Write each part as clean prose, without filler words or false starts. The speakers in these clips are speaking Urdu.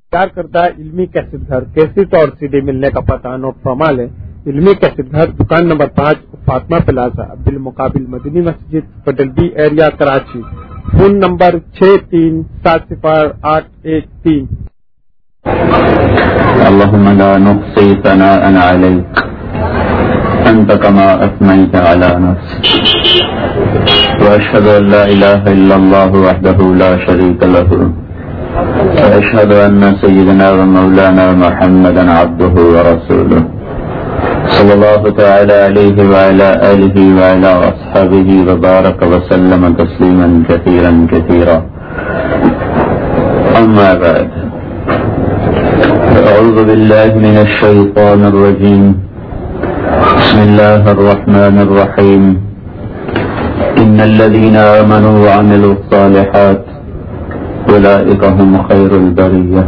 تیار کردہ علمی کیسٹ گھر کیسٹ اور سی ڈی ملنے کا پتہ نوٹ فرما لیں۔ علمی کیسٹ گھر دکان نمبر 5 فاطمہ پلازا بالمقابل مدنی مسجد پٹل B area Karachi. Phone number 63700813۔ اللهم لا نحصي ثناء عليك أنت كما أثنيت على نفسك وأشهد أن لا إله إلا الله وحده لا شريك له وأشهد أن سيدنا ومولانا محمدا عبده ورسوله صلى الله تعالى عليه وعلى آله وعلى أصحابه وبارك وسلم تسليما كثيرا كثيرا. أما بعد، أعوذ بالله من الشيطان الرجيم. بسم الله الرحمن الرحيم. إن الذين آمنوا وعملوا الصالحات أولئك هم خير البرية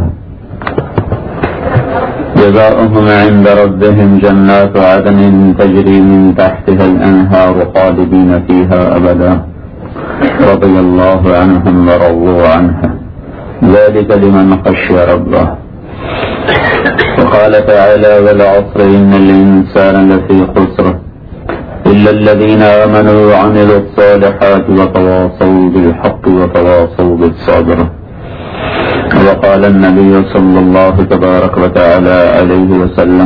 جزاؤهم عند ربهم جنات عدن تجري من تحتها الأنهار خالدين فيها أبدا رضي الله عنهم ورضوا عنه ذلك لمن خشي ربه. وقال تعالى والعصر إن الإنسان لفي خسر إلا الذين آمنوا وعملوا الصالحات وتواصوا بالحق وتواصوا بالصبر. وقال النبي صلى الله تبارك وتعالى عليه وسلم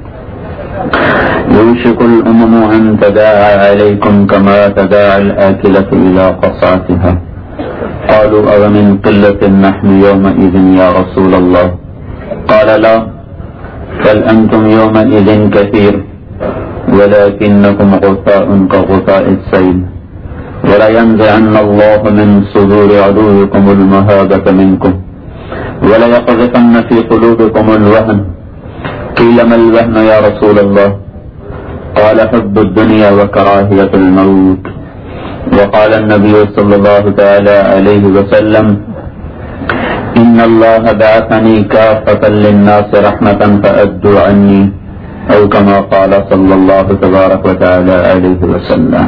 يوشك الأمم أن تداعى عليكم كما تداعى الآكلة إلى قصعتها. قالوا أو من قلة نحن يومئذ يا رسول الله؟ قال لا، بل أنتم يومئذ كثير ولكنكم غثاء كغثاء السيل ولا ينزعن الله من صدور عدوكم المهابة منكم ولا يقذفن في قلوبكم الوهن. قيل ما الوهن يا رسول الله؟ قال حب الدنيا وكراهية الموت. وقال النبي صلى الله تعالى عليه وسلم إن الله بعثني كافة للناس رحمة فأدوا عني، أو كما قال صلى الله تبارك وتعالى عليه وسلم.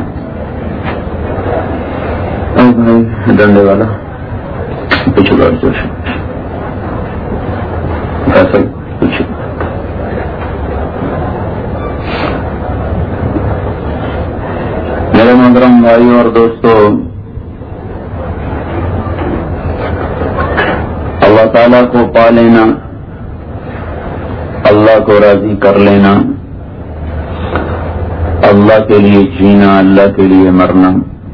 او بھائی ڈنڈے والا پیچھے بیٹھ جوش ایسا پیچھے. میرے محترم بھائیوں اور دوستو، اللہ تعالیٰ کو پا لینا، اللہ کو راضی کر لینا، اللہ کے لیے جینا، اللہ کے لیے مرنا،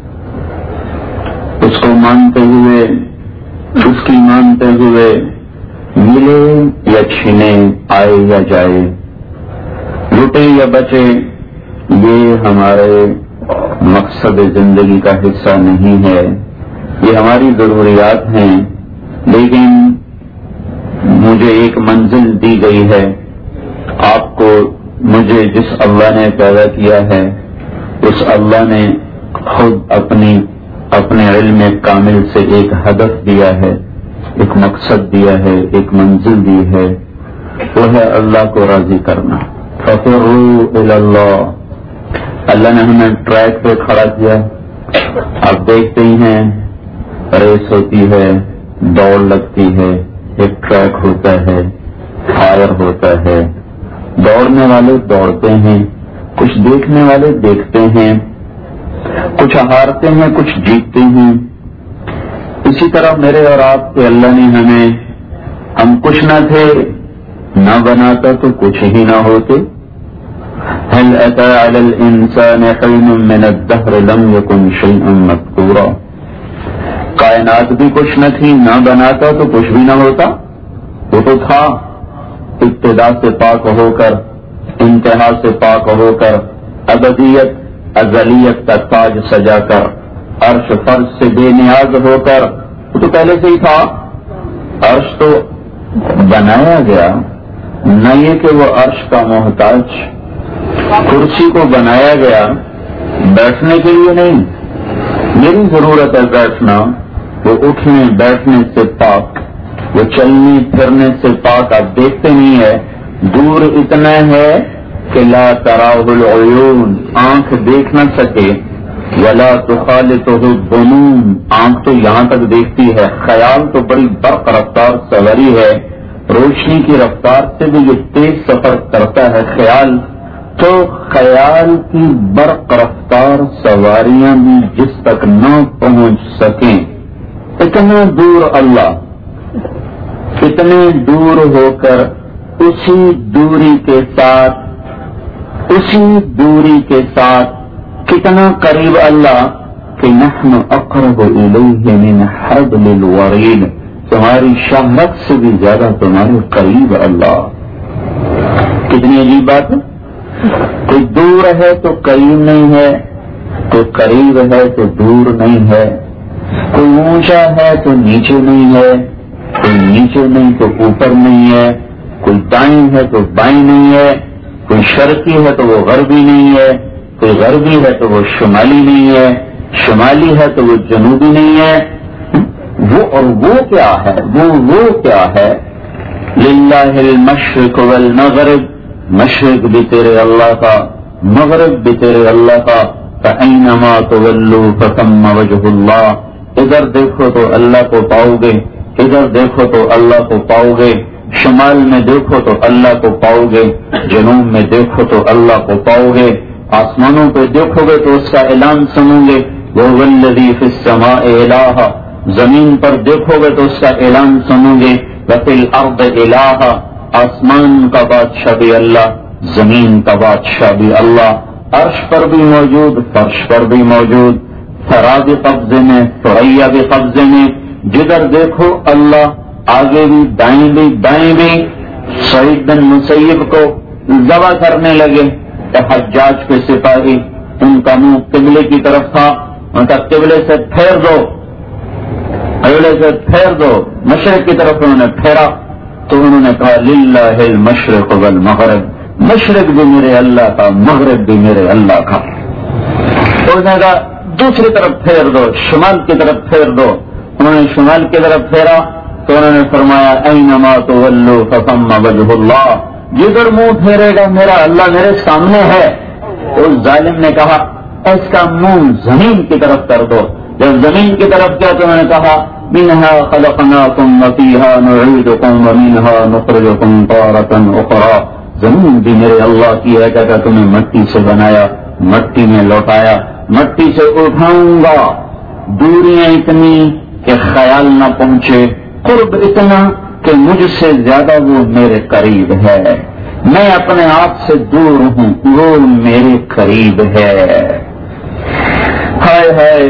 اس کو مانتے ہوئے، اس کی مانتے ہوئے ملے یا چھینے، آئے یا جائے، لٹے یا بچے، یہ ہمارے مقصد زندگی کا حصہ نہیں ہے. یہ ہماری ضروریات ہیں، لیکن مجھے ایک منزل دی گئی ہے. آپ کو، مجھے جس اللہ نے پیدا کیا ہے، اس اللہ نے خود اپنے علم کامل سے ایک ہدف دیا ہے، ایک مقصد دیا ہے، ایک منزل دی ہے، وہ ہے اللہ کو راضی کرنا. فَفِرُّوا إِلَى اللَّهِ. اللہ نے ہمیں ٹریک پہ کھڑا کیا. آپ دیکھتے ہی ہیں، ریس ہوتی ہے، دوڑ لگتی ہے، ایک ٹریک ہوتا ہے، فائر ہوتا ہے، دوڑنے والے دوڑتے ہیں، کچھ دیکھنے والے دیکھتے ہیں، کچھ ہارتے ہیں، کچھ جیتتے ہیں. اسی طرح میرے اور آپ کے اللہ نے ہم کچھ نہ تھے، نہ بناتا تو کچھ ہی نہ ہوتے. هل أتى على الإنسان حين من الدهر لم يكن شيئا مذكورا. کائنات بھی کچھ نہ تھی، نہ بناتا تو کچھ بھی نہ ہوتا. وہ تو تھا، ابتدا سے پاک ہو کر، انتہا سے پاک ہو کر، ابدیت ازلیت کا تاج سجا کر، عرش فرش سے بے نیاز ہو کر. وہ تو پہلے سے ہی تھا. عرش تو بنایا گیا، نہ یہ کہ وہ عرش کا محتاج. کرسی کو بنایا گیا بیٹھنے کے لیے نہیں. میری ضرورت ہے بیٹھنا، وہ اٹھنے بیٹھنے سے پاک، وہ چلنے پھرنے سے پاک. آپ دیکھتے نہیں ہے، دور اتنا ہے کہ لا تراہ العیون، آنکھ دیکھ نہ سکے، ولا تخالطہ الظنون، آنکھ تو یہاں تک دیکھتی ہے، خیال تو بڑی برق رفتار سواری ہے، روشنی کی رفتار سے بھی جو تیز سفر کرتا ہے خیال، تو خیال کی برق رفتار سواریاں بھی جس تک نہ پہنچ سکیں، اتنا دور اللہ، اتنے دور ہو کر اسی دوری کے ساتھ کتنا قریب اللہ کہ نحن اقرب الیہ من حبل الورید، تمہاری شہرت سے بھی زیادہ تمہارے قریب اللہ۔ کتنی عجیب بات ہے، کوئی دور ہے تو قریب نہیں ہے، کوئی قریب ہے تو دور نہیں ہے، کوئی اونچا ہے تو نیچے نہیں ہے، کوئی نیچے نہیں تو اوپر نہیں ہے، کوئی دائیں ہے تو بائیں نہیں ہے، کوئی شرقی ہے تو وہ غربی نہیں ہے، کوئی غربی ہے تو وہ شمالی نہیں ہے، شمالی ہے تو وہ جنوبی نہیں ہے۔ وہ کیا ہے، وہ کیا ہے؟ للہ المشرق والمغرب، مشرق بھی تیرے اللہ کا، مغرب بھی تیرے اللہ کا، فأینما تولوا فثم وجہ اللہ، ادھر دیکھو تو اللہ کو پاؤ گے، ادھر دیکھو تو اللہ کو پاؤ گے، شمال میں دیکھو تو اللہ کو پاؤ گے، جنوب میں دیکھو تو اللہ کو پاؤ گے، آسمانوں پہ دیکھو گے تو اس کا اعلان سنو گے، وَهُوَ الَّذِي فِي السَّمَاءِ إِلَٰهٌ، زمین پر دیکھو گے تو اس کا اعلان سنو گے، وَفِي الْأَرْضِ إِلَٰهٌ، آسمان کا بادشاہ بھی اللہ، زمین کا بادشاہ بھی اللہ، عرش پر بھی موجود، فرش پر بھی موجود، ثرا بھی قبضے میں، ثریا بھی قبضے میں، جدھر دیکھو اللہ، آگے بھی دائیں بھی بائیں بھی۔ سعید بن مسیب کو ذبح کرنے لگے تو حجاج کے سپاہی، ان کا منہ قبلے کی طرف تھا، ان کا قبلے سے پھیر دو، قبلے سے پھیر دو، مشرق کی طرف انہوں نے پھیرا تو انہوں نے کہا للہ المشرق والمغرب، مشرق بھی میرے اللہ کا، مغرب بھی میرے اللہ کا۔ انہوں نے کہا دوسری طرف پھیر دو، شمال کی طرف پھیر دو، انہوں نے شمال کی طرف پھیرا تو انہوں نے فرمایا اینما تولوا فثم وجہ اللہ، جدھر منہ پھیرے گا میرا اللہ میرے سامنے ہے۔ اس ظالم نے کہا اس کا منہ زمین کی طرف کر دو، جب زمین کی طرف کیا تو انہوں نے کہا منہا خلقناکم وفیہا نعیدکم ومنہا نخرجکم تارۃ اخری، زمین بھی میرے اللہ کی ہے کہ تمہیں مٹی سے بنایا، مٹی میں لوٹایا، مٹی سے اٹھاؤں گا، دوریاں اتنی کہ خیال نہ پہنچے، قرب اتنا کہ مجھ سے زیادہ وہ میرے قریب ہے، میں اپنے آپ سے دور ہوں، وہ میرے قریب ہے۔ ہائے ہائے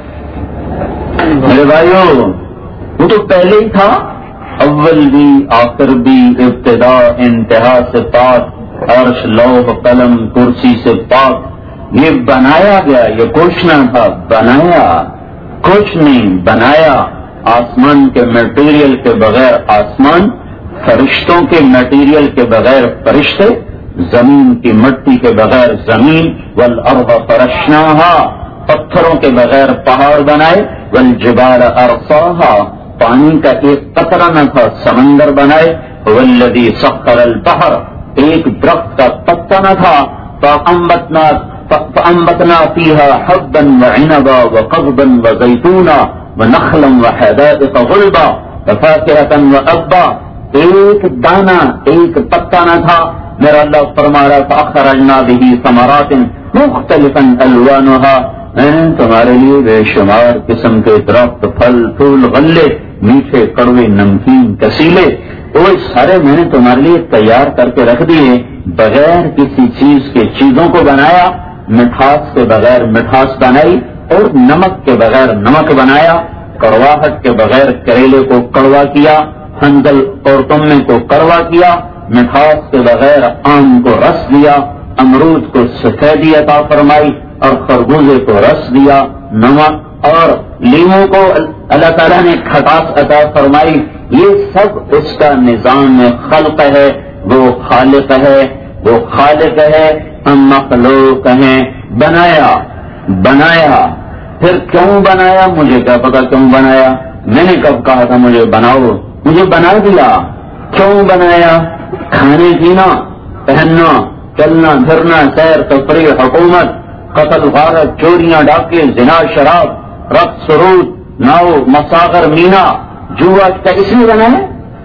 میرے بھائیو، وہ تو پہلے ہی تھا، اول بھی آخر بھی، ابتدا انتہا سے پاک، عرش لوح قلم کرسی سے پاک، یہ بنایا گیا، یہ کچھ نہ تھا، بنایا، کچھ نہیں بنایا، آسمان کے میٹیریل کے بغیر آسمان، فرشتوں کے میٹیریل کے بغیر فرشتے، زمین کی مٹی کے بغیر زمین، والارض فرشناہا، پتھروں کے بغیر پہاڑ بنائے، والجبال ارساہا، پانی کا ایک قطرہ نہ تھا، سمندر بنائے، والذی سخر البحر، ایک درخت کا پتا نہ تھا، فأنبتنا فيها حبا وعنبا وقضبا وزيتونا ونخلا وحدائق غلبا وفاكهة وأبا، ایک دانہ ایک پتا نہ تھا، میرا اللہ فرما رہا فأخرجنا به ثمرات مختلفا ألوانها، میں نے تمہارے لیے بے شمار قسم کے درخت، پھل پھول، غلے، میٹھے کڑوے نمکین کسیلے، وہ سارے میں نے تمہارے لیے تیار کر کے رکھ دیے، بغیر کسی چیز کے چیزوں کو بنایا، مٹھاس کے بغیر مٹھاس بنائی، اور نمک کے بغیر نمک بنایا، کڑواہٹ کے بغیر کریلے کو کڑوا کیا، ہنگل اور تمنے کو کڑوا کیا، مٹھاس کے بغیر آم کو رس دیا، امرود کو سفیدی عطا فرمائی، اور خربوزے کو رس دیا، نمک اور لیموں کو اللہ تعالیٰ نے کھٹاس عطا فرمائی، یہ سب اس کا نظام خلق ہے، وہ خالق ہے، وہ خالق ہے، ہم مخلوق ہیں، بنایا، پھر کیوں بنایا مجھے کیا پتا کیوں بنایا، میں نے کب کہا تھا مجھے بناؤ، مجھے بنا دیا، کیوں بنایا، کھانے پینا، پہننا، چلنا پھرنا، سیر تفریح، حکومت، قتل غارت، چوریاں ڈاکے، زنا شراب، رقص سرود، ناؤ مساغر مینا، جوا کا اس لیے بنا ہے،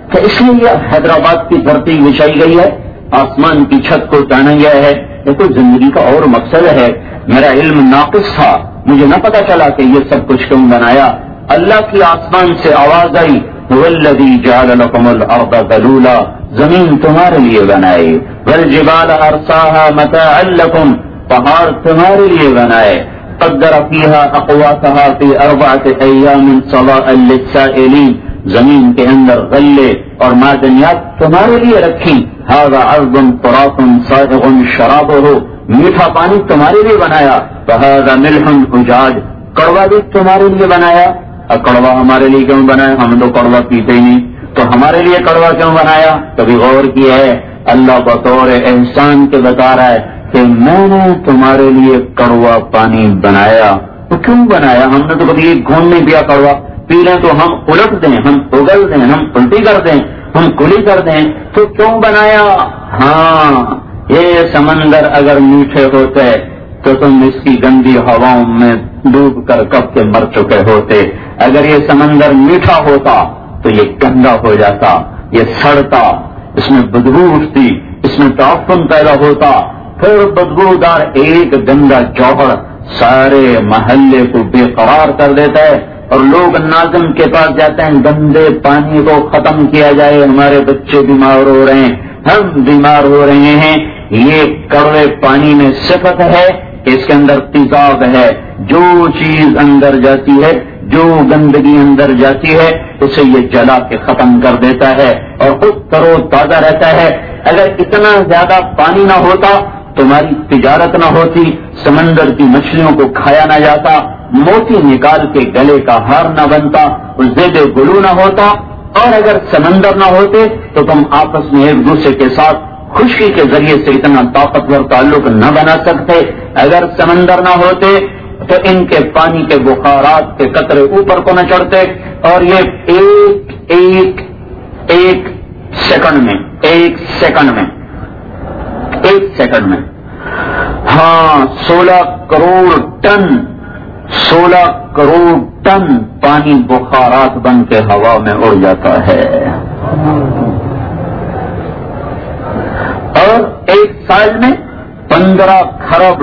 کہ اس لیے حیدرآباد کی دھرتی بچھائی گئی ہے, آسمان کی چھت کو ٹانا گیا ہے, یہ تو زندگی کا اور مقصد ہے. میرا علم ناقص تھا, مجھے نہ پتا چلا کہ یہ سب کچھ کیوں بنایا. اللہ کی آسمان سے آواز آئی, والذی جعل لکم الارض ذلولا, زمین تمہارے لیے بنائے, والجبال ارساها متاعا لکم, پہاڑ تمہارے لیے بنائے, قدر فیہا اقواتها فی 4 ایام سواء للسائلین, زمین کے اندر غلے اور معدنیات تمہارے لیے رکھی. ھذا عرض فرات صائغ شرابہ, میٹھا پانی تمہارے لیے بنایا. وھذا ملح اجاج, کڑوا بھی تمہارے لیے بنایا. اور کڑوا ہمارے لیے کیوں بنایا؟ ہم تو کڑوا پیتے ہی نہیں, تو ہمارے لیے کڑوا کیوں بنایا؟ کبھی غور کیا ہے؟ اللہ بطور احسان کے بتا رہا ہے کہ میں نے تمہارے لیے کڑوا پانی بنایا. تو کیوں بنایا؟ ہم نے تو کبھی ایک گھونٹ نہیں پیا کڑوا, پی لیں تو ہم الٹ دیں, ہم اگل دیں, ہم الٹی کر دیں, ہم کلی کر دیں, تو کیوں بنایا؟ ہاں, یہ سمندر اگر میٹھے ہوتے تو تم اس کی گندی ہواؤں میں ڈوب کر کب کے مر چکے ہوتے. اگر یہ سمندر میٹھا ہوتا تو یہ گندا ہو جاتا, یہ سڑتا, اس میں بدبو اٹھتی, اس میں تعفن پیدا ہوتا, پھر بدبودار ایک گندا جوہر سارے محلے کو بے قرار کر دیتا ہے, اور لوگ ناظم کے پاس جاتے ہیں, گندے پانی کو ختم کیا جائے, ہمارے بچے بیمار ہو رہے ہیں, ہم بیمار ہو رہے ہیں. یہ کڑوے پانی میں صفت ہے, اس کے اندر تیزاب ہے. جو چیز اندر جاتی ہے, جو گندگی اندر جاتی ہے, اسے یہ جلا کے ختم کر دیتا ہے اور خود ترو تازہ رہتا ہے. اگر اتنا زیادہ پانی نہ ہوتا, تمہاری تجارت نہ ہوتی, سمندر کی مچھلیوں کو کھایا نہ جاتا, موتی نکال کے گلے کا ہار نہ بنتا, زیب گلو نہ ہوتا, اور اگر سمندر نہ ہوتے تو تم آپس میں ایک دوسرے کے ساتھ خشکی کے ذریعے سے اتنا طاقتور تعلق نہ بنا سکتے. اگر سمندر نہ ہوتے تو ان کے پانی کے بخارات کے قطرے اوپر کو نہ چڑھتے, اور یہ ایک سیکنڈ میں ہاں 16 کروڑ ٹن پانی بخارات بن کے ہوا میں اڑ جاتا ہے. اور ایک سال میں 15 کھرب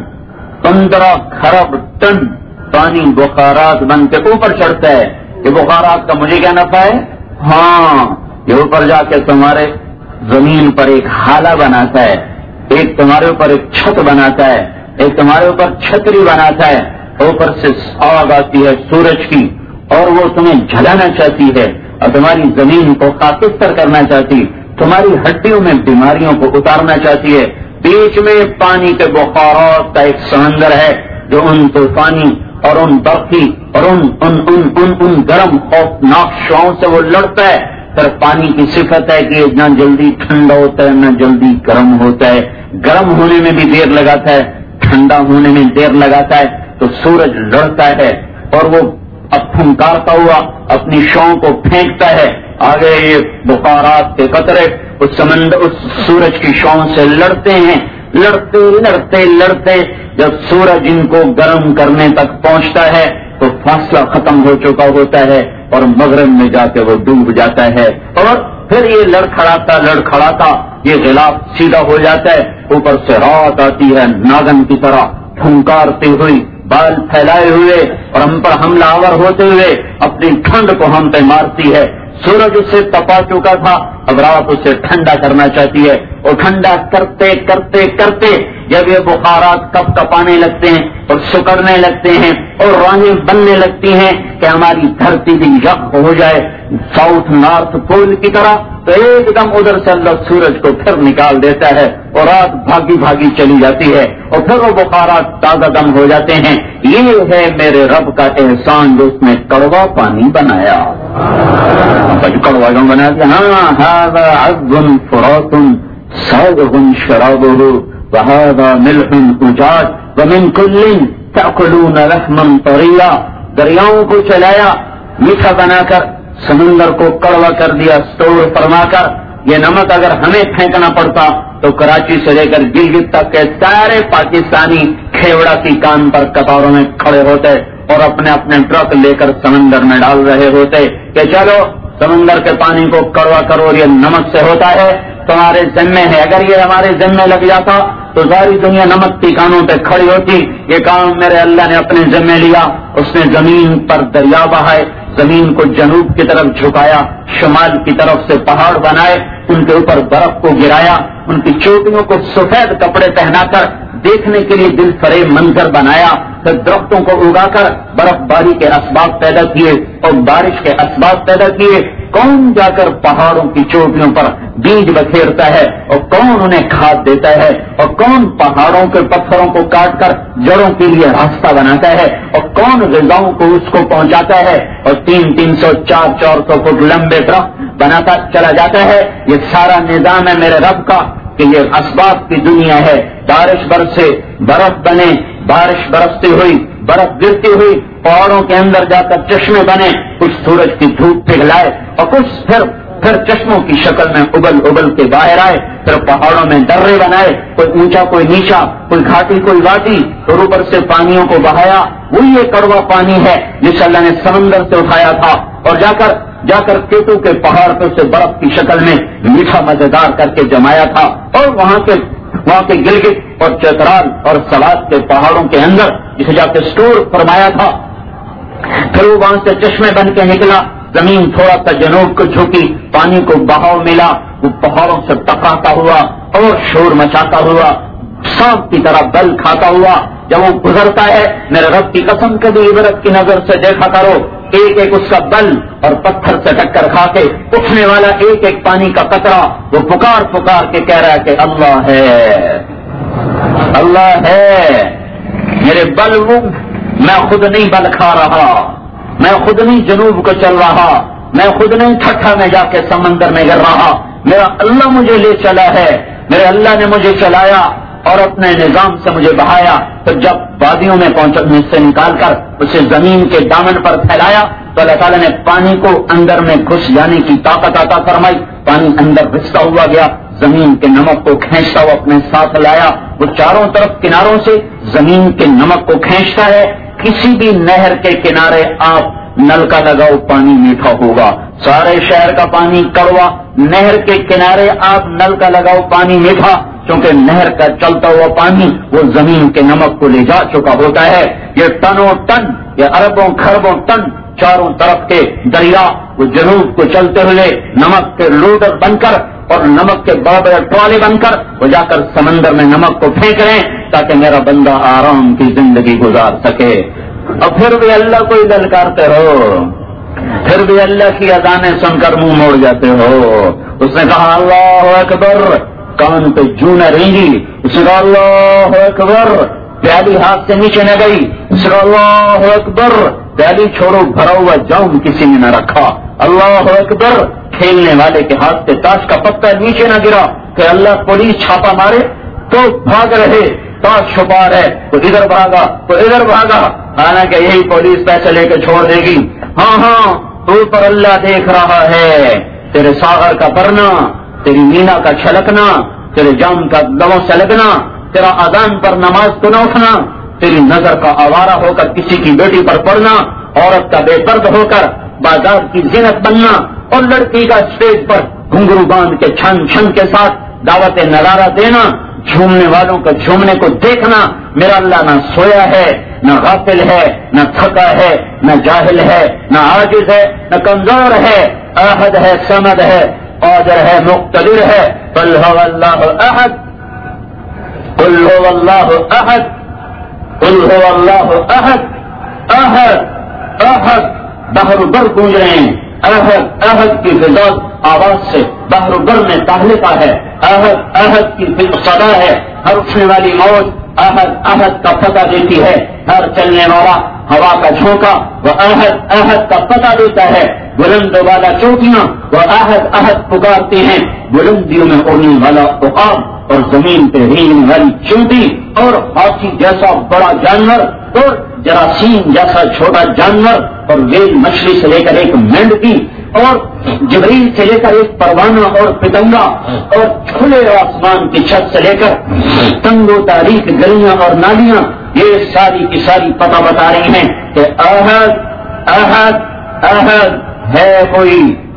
ٹن پانی بخارات بن کے اوپر چڑھتا ہے. یہ بخارات کا مجھے کیا نفع ہے؟ ہاں, یہ اوپر جا کے تمہارے زمین پر ایک حالہ بناتا ہے, ایک تمہارے اوپر ایک چھت بناتا ہے, ایک تمہارے اوپر چھتری بناتا ہے. اوپر سے آگ آتی ہے سورج کی, اور وہ تمہیں جلانا چاہتی ہے اور تمہاری زمین کو خاکستر کرنا چاہتی, تمہاری ہڈیوں میں بیماریوں کو اتارنا چاہتی ہے. بیچ میں پانی کے بخارات کا ایک سمندر ہے جو ان طوفانی اور ان برفی اور ان گرم خوفناک شعاؤں سے وہ لڑتا ہے. پھر پانی کی صفت ہے کہ نہ جلدی ٹھنڈا ہوتا ہے نہ جلدی گرم ہوتا ہے, گرم ہونے میں بھی دیر لگاتا ہے, ٹھنڈا ہونے میں دیر لگاتا ہے. تو سورج لڑتا ہے اور وہ اب پھنکارتا ہوا اپنی شعاؤں کو پھینکتا ہے. آگے یہ بخارات کے قطرے اس سورج کی شعاؤں سے لڑتے ہیں, لڑتے جب سورج ان کو گرم کرنے تک پہنچتا ہے تو فاصلہ ختم ہو چکا ہوتا ہے اور مغرب میں جا کے وہ ڈوب جاتا ہے. اور پھر یہ لڑکھڑاتا یہ غلاف سیدھا ہو جاتا ہے. اوپر سے رات آتی ہے ناگن کی طرح پھنکارتی ہوئی, بال پھیلائے ہوئے اور ہم پر حملہ آور ہوتے ہوئے اپنی ٹھنڈ کو ہم پہ مارتی ہے. سورج اسے تپا چکا تھا, اب رات اسے ٹھنڈا کرنا چاہتی ہے, اور ٹھنڈا کرتے جب یہ بخارات کپ کپانے لگتے ہیں اور سکڑنے لگتے ہیں اور راہیں بننے لگتی ہیں کہ ہماری دھرتی بھی یک ہو جائے ساؤتھ نارتھ پول کی طرح, تو ایک دم ادھر سے اللہ سورج کو پھر نکال دیتا ہے اور رات بھاگی چلی جاتی ہے اور پھر وہ بخارات تازہ دم ہو جاتے ہیں. یہ ہے میرے رب کا احسان جو اس نے کڑوا پانی بنایا. کڑوا کیوں بنا دیا؟ ہاں, ھذا عذب فرات صائغ شرابہ وھذا ملح اجاج ومن کل تأکلون لحما طریا. دریاؤں کو چلایا میٹھا بنا کر, سمندر کو کڑوا کر دیا اسٹور فرما کر. یہ نمک اگر ہمیں پھینکنا پڑتا تو کراچی سے لے کر گلگت تک کے سارے پاکستانی کھیوڑا کی کان پر قطاروں میں کھڑے ہوتے اور اپنے ٹرک لے کر سمندر میں ڈال رہے ہوتے کہ چلو سمندر کے پانی کو کڑوا کرو اور یہ نمک سے ہوتا ہے، تمہارے ذمے ہے. اگر یہ ہمارے ذمے لگ جاتا تو ساری دنیا نمک کی کانوں پہ کھڑی ہوتی. یہ کام میرے اللہ نے اپنے ذمے لیا. اس نے زمین پر دریا بہائے، زمین کو جنوب کی طرف جھکایا، شمال کی طرف سے پہاڑ بنائے، ان کے اوپر برف کو گرایا، ان کی چوٹیوں کو سفید کپڑے پہنا کر دیکھنے کے لیے دل فریب منظر بنایا. پھر درختوں کو اگا کر برف باری کے اسباب پیدا کیے اور بارش کے اسباب پیدا کیے. کون جا کر پہاڑوں کی چوٹیوں پر بیج بکھیرتا ہے اور کون انہیں کھاد دیتا ہے اور کون پہاڑوں کے پتھروں کو کاٹ کر جڑوں کے لیے راستہ بناتا ہے اور کون غذاؤں کو اس کو پہنچاتا ہے اور 300 400 فٹ لمبے درخت بناتا چلا جاتا ہے. یہ سارا نظام ہے میرے رب کا کہ یہ اسباب کی دنیا ہے. بارش برسے، برف بنے، بارش برستی ہوئی، برف گرتی ہوئی، پہاڑوں کے اندر جا کر چشمے بنے، کچھ سورج کی دھوپ پگھلائے اور کچھ پھر چشموں کی شکل میں ابل کے باہر آئے. پھر پہاڑوں میں درے بنائے، کوئی اونچا کوئی نیچا، کوئی گھاٹی کوئی واٹی، اور اوپر سے پانیوں کو بہایا. وہی یہ کڑوا پانی ہے جسے اللہ نے سمندر سے اٹھایا تھا اور جا کر کیٹو کے پہاڑ پہ سے برف کی شکل میں میٹھا مزیدار کر کے جمایا تھا اور وہاں کے گلگت اور چترال اور سوات کے پہاڑوں کے اندر جسے جا کے اسٹور فرمایا تھا. پھر وہ وہاں سے چشمے بن کے نکلا. زمین تھوڑا سا جنوب کو جھکی، پانی کو بہاؤ ملا، وہ پہاڑوں سے ٹکراتا ہوا اور شور مچاتا ہوا، سانپ کی طرح بل کھاتا ہوا. جب وہ گزرتا ہے میرے رب کی قسم کبھی عبرت کی نظر سے دیکھا کرو، ایک ایک اس کا بل اور پتھر سے ٹکر کھا کے اٹھنے والا ایک ایک پانی کا قطرہ وہ پکار کے کہہ رہا ہے کہ اللہ ہے، اللہ ہے. میرے بل میں خود نہیں بل کھا رہا، میں خود نہیں جنوب کو چل رہا، میں خود نہیں ٹھٹھا میں جا کے سمندر میں گر رہا. میرا اللہ مجھے لے چلا ہے، میرے اللہ نے مجھے چلایا اور اپنے نظام سے مجھے بہایا. تو جب وادیوں میں پہنچا سے نکال کر اسے زمین کے دامن پر پھیلایا تو اللہ تعالیٰ نے پانی کو اندر میں گھس جانے کی طاقت عطا فرمائی. پانی اندر گھستا ہوا گیا، زمین کے نمک کو کھینچتا ہوا اپنے ساتھ لایا. وہ چاروں طرف کناروں سے زمین کے نمک کو کھینچتا ہے. کسی بھی نہر کے کنارے آپ نل کا لگاؤ پانی میٹھا ہوگا. سارے شہر کا پانی کڑوا، نہر کے کنارے آپ نل کا لگاؤ پانی میٹھا، کیونکہ نہر کا چلتا ہوا پانی وہ زمین کے نمک کو لے جا چکا ہوتا ہے. یہ ٹنوں ٹن، یہ اربوں خربوں ٹن چاروں طرف کے دریا وہ جنوب کو چلتے ہوئے نمک کے لوڈر بن کر اور نمک کے بڑے بڑے ٹرالے بن کر وہ جا کر سمندر میں نمک کو پھینک رہے ہیں تاکہ میرا بندہ آرام کی زندگی گزار سکے. اور پھر بھی اللہ کو ہی للکارتے ہو، پھر بھی اللہ کی اذانیں سن کر منہ موڑ جاتے ہو. اس نے کہا اللہ اکبر، کان پہ جو نہ رینگی. اس نے کہا اللہ اکبر، پیالی ہاتھ سے نیچے نہ گئی. اس نے کہا اللہ اکبر، پیالی چھوڑو بھرا ہوا جام کسی نے نہ رکھا. اللہ اکبر، کھیلنے والے کے ہاتھ سے تاش کا پتا نیچے نہ گرا کہ اللہ پولیس چھاپا مارے تو بھاگ رہے، تاش چھپا رہے تو ادھر بھاگا تو ادھر بھاگا، حالانکہ یہی پولیس پیسے لے کے چھوڑ دے گی. ہاں اوپر اللہ دیکھ رہا ہے تیرے ساغر کا پرنا، تیری مینا کا چھلکنا، تیرے جام کا لبوں سے لگنا، تیرا اذان پر نماز کو نہ اٹھنا، تیری نظر کا آوارہ ہو کر کسی کی بیٹی پر پڑنا، عورت کا بے پرد ہو کر بازار کی زینت بننا اور لڑکی کا اسٹیج پر گھنگرو باندھ کے چھن چھن کے ساتھ دعوت نظارہ دینا، جھومنے والوں کا جھومنے کو دیکھنا. میرا اللہ نہ سویا ہے، نہ غافل ہے، نہ تھکا ہے، نہ جاہل ہے، نہ عاجز ہے، نہ کمزور ہے. احد ہے، صمد ہے، قادر ہے، مقتدر ہے. قل هو اللہ احد، قل هو اللہ احد، قل هو اللہ احد. احد احد بحر بر گونج رہے ہیں. احد احد کی فضا آواز سے بحر بر میں تہلکہ ہے. احد احد کی صدا ہے. ہر اٹھنے والی موج احد احد کا پتہ دیتی ہے. ہر چلنے والا ہوا کا جھونکا وہ احد احد کا پتہ دیتا ہے. بلند والا چوٹیاں وہ احد احد پکارتی ہیں. بلندیوں میں اڑنے والا عقاب اور زمین پہ ریلنے والی چونٹی اور ہاتھی جیسا بڑا جانور اور جراثیم جیسا چھوٹا جانور اور ویل مچھلی سے لے کر ایک مینڈکی اور جبریل سے لے کر ایک پروانہ اور پتنگا اور کھلے آسمان کی چھت سے لے کر تنگ و تاریک گلیاں اور نالیاں، یہ ساری کی ساری پتہ بتا رہی ہیں کہ احد احد احد ہے کوئی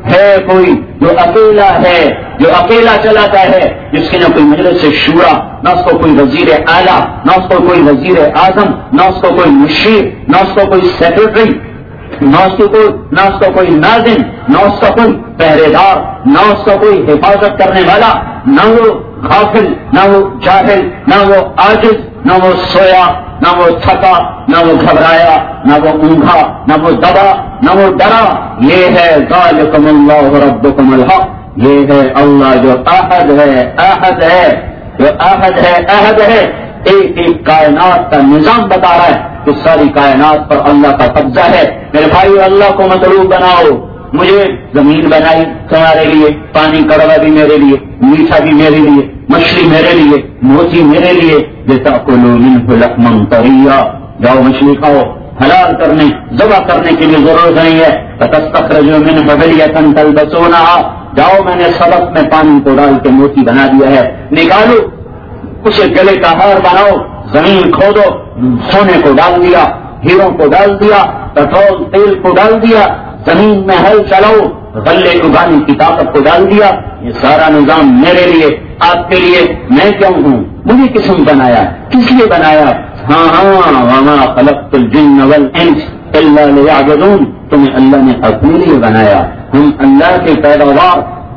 ہے کوئی جو اکیلا ہے، جو اکیلا چلاتا ہے، جس کی نہ کوئی مجلس شورا، نہ اس کو کوئی وزیر اعلیٰ، نہ اس کو کوئی وزیر اعظم، نہ اس کو کوئی مشیر، نہ اس کو کوئی سیکرٹری، نہ اس کو کوئی ناظم، نہ اس کا کوئی پہرے دار، نہ اس کا کوئی حفاظت کرنے والا، نہ وہ غافل، نہ وہ جاہل، نہ وہ عاجز، نہ وہ سویا، نہ وہ تھکا، نہ وہ گھبرایا، نہ وہ اونگا، نہ وہ دبا، نہ وہ ڈرا. یہ ہے ذالکم اللہ ربکم الحق. یہ ہے اللہ جو احد ہے، احد ہے، جو احد ہے، احد ہے. ایک ایک کائنات کا نظام بتا رہا ہے کہ ساری کائنات پر اللہ کا قبضہ ہے. میرے بھائی اللہ کو مطلوب بناؤ. مجھے زمین بنائی تمہارے لیے، پانی کڑوا بھی میرے لیے، میٹھا بھی میرے لیے، مچھلی میرے لیے، موتی میرے لیے. لتأکلوا منہ لحما طریا. جاؤ مچھلی کھاؤ. حلال کرنے، ذبح کرنے کی بھی ضرورت نہیں ہے. فتستخرجوا منہ حلیۃ تلبسونها. جاؤ میں نے سبق میں پانی کو ڈال کے موتی بنا دیا ہے، نکالو اسے، گلے کا ہار بناؤ. زمین کھودو، سونے کو ڈال دیا، ہیروں کو ڈال دیا، پیٹرول تیل کو ڈال دیا، زمین میں ہل چلاؤ، غلے اگانے کی طاقت کو ڈال دیا. یہ سارا نظام میرے لیے، آپ کے لیے. میں کیوں ہوں؟ مجھے کس نے بنایا؟ کس لیے بنایا؟ ہاں وما خلقت الجن والانس الا لیعبدون. تمہیں اللہ نے اپنے لیے بنایا. ہم اللہ کے پیداوار،